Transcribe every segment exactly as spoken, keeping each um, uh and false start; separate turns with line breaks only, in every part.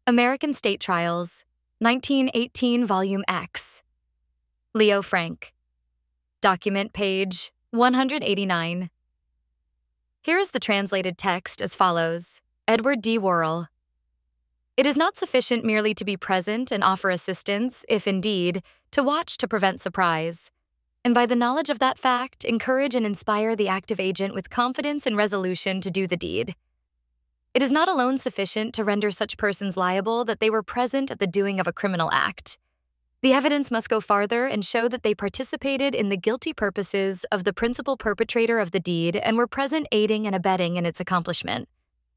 American State Trials, nineteen eighteen, Volume X. Leo Frank. Document page one hundred eighty-nine. Here is the translated text as follows. Edward D. Worrell. It is not sufficient merely to be present and offer assistance, if indeed, to watch to prevent surprise, and by the knowledge of that fact, encourage and inspire the active agent with confidence and resolution to do the deed. It is not alone sufficient to render such persons liable that they were present at the doing of a criminal act. The evidence must go farther and show that they participated in the guilty purposes of the principal perpetrator of the deed and were present aiding and abetting in its accomplishment.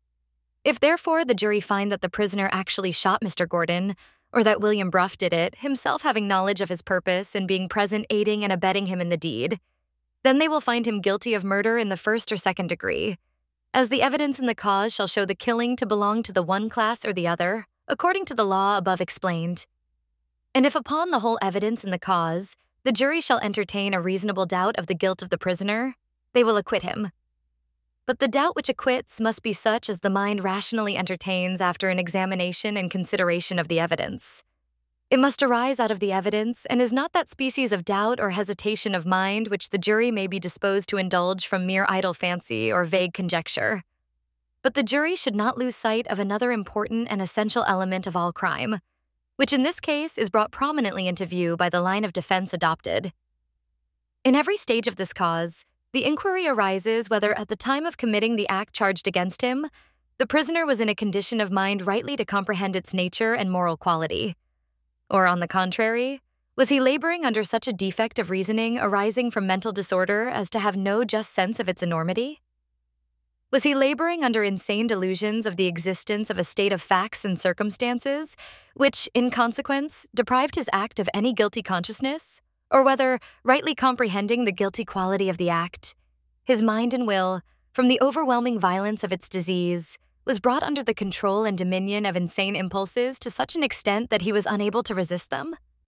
If therefore the jury find that the prisoner actually shot Mister Gordon, or that William Bruff did it, himself having knowledge of his purpose and being present aiding and abetting him in the deed, then they will find him guilty of murder in the first or second degree, as the evidence in the cause shall show the killing to belong to the one class or the other, according to the law above explained. And if upon the whole evidence in the cause, the jury shall entertain a reasonable doubt of the guilt of the prisoner, they will acquit him. But the doubt which acquits must be such as the mind rationally entertains after an examination and consideration of the evidence. It must arise out of the evidence, and is not that species of doubt or hesitation of mind which the jury may be disposed to indulge from mere idle fancy or vague conjecture. But the jury should not lose sight of another important and essential element of all crime, which in this case is brought prominently into view by the line of defense adopted. In every stage of this cause, the inquiry arises whether at the time of committing the act charged against him, the prisoner was in a condition of mind rightly to comprehend its nature and moral quality. Or, on the contrary, was he laboring under such a defect of reasoning arising from mental disorder as to have no just sense of its enormity? Was he laboring under insane delusions of the existence of a state of facts and circumstances, which, in consequence, deprived his act of any guilty consciousness? Or whether, rightly comprehending the guilty quality of the act, his mind and will, from the overwhelming violence of its disease, was brought under the control and dominion of insane impulses to such an extent that he was unable to resist them?